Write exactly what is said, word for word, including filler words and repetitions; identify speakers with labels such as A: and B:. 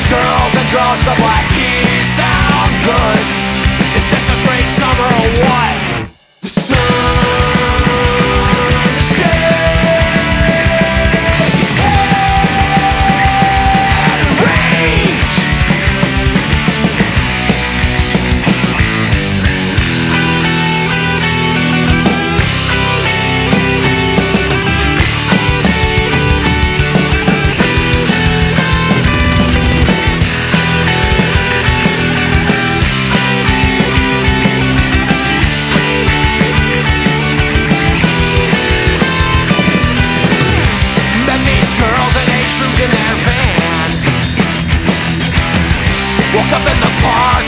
A: girls and drugs, the black keys sound good. Is this a great summer or what? The sun is dead. It's head rage. In their van, woke up in the park.